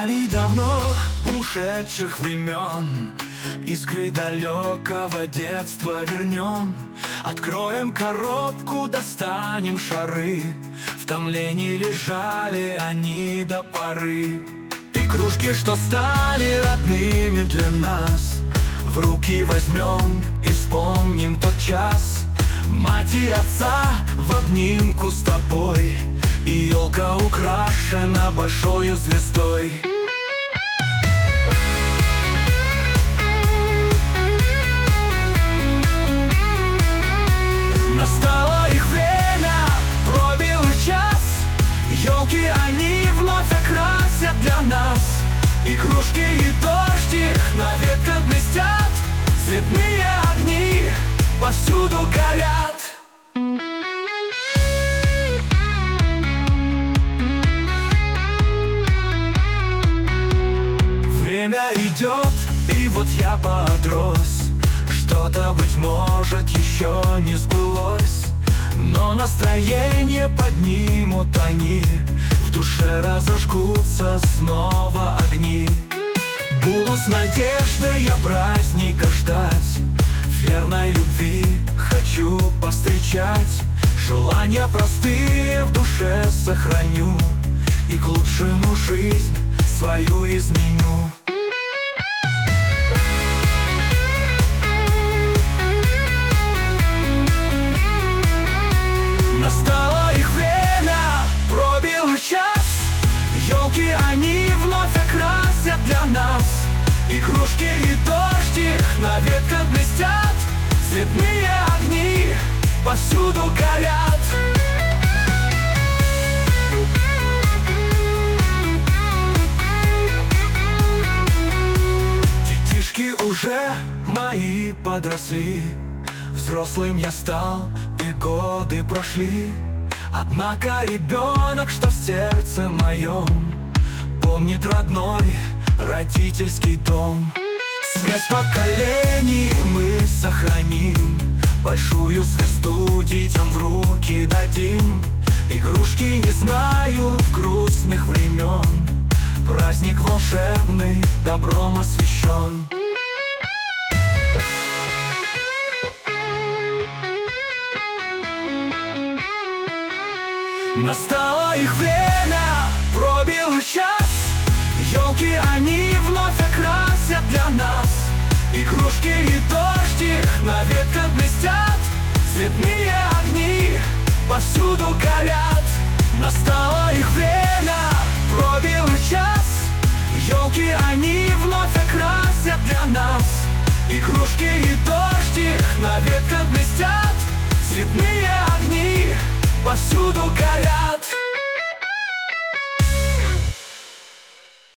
Реалий давно ушедших времен, искры далекого детства вернем. Откроем коробку, достанем шары, в томлении лежали они до поры. И кружки, что стали родными для нас, в руки возьмем и вспомним тот час. Мать и отца в обнимку с тобой, и елка украшена большой звездой. Настало их время, пробил час, елки они вновь окрасят для нас. И кружки, и дождик на ветках блестят, цветные огни повсюду горят. Время идет, и вот я подрос. Что-то, быть может, еще не сбылось, но настроение поднимут они, в душе разожгутся снова огни. Буду с надеждой я праздника ждать, верной любви хочу повстречать. Желания простые в душе сохраню, и к лучшему жизнь свою изменю. Настало их время, пробил час, елки они вновь окрасят для нас. И кружки, и дождик на ветках блестят, цветные огни повсюду горят. Детишки уже мои подросли, взрослым я стал, и годы прошли. Однако ребенок, что в сердце моем, помнит родной родительский дом. Связь поколений мы сохраним, большую звезду детям в руки дадим. Игрушки не знают грустных времен, праздник волшебный добром освящен. Настало их время, пробил час, елки они вновь окрасят для нас. И кружки, и дождик на ветках блестят, цветные огни повсюду горят. Настало их время, пробил час, елки они вновь окрасят для нас. И кружки, и дождик на ветках блестят, цветные огни